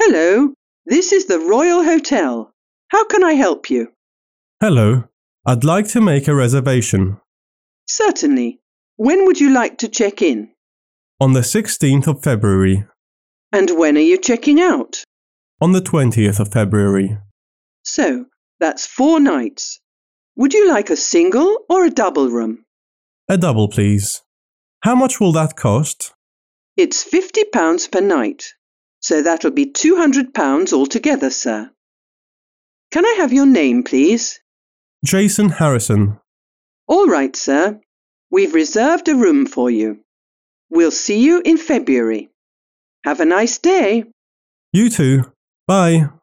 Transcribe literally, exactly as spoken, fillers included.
Hello, this is the Royal Hotel. How can I help you? Hello, I'd like to make a reservation. Certainly. When would you like to check in? On the sixteenth of February. And when are you checking out? On the twentieth of February. So, that's four nights. Would you like a single or a double room? A double, please. How much will that cost? It's fifty pounds per night, so that'll be two hundred pounds altogether, sir. Can I have your name, please? Jason Harrison. All right, sir. We've reserved a room for you. We'll see you in February. Have a nice day. You too. Bye.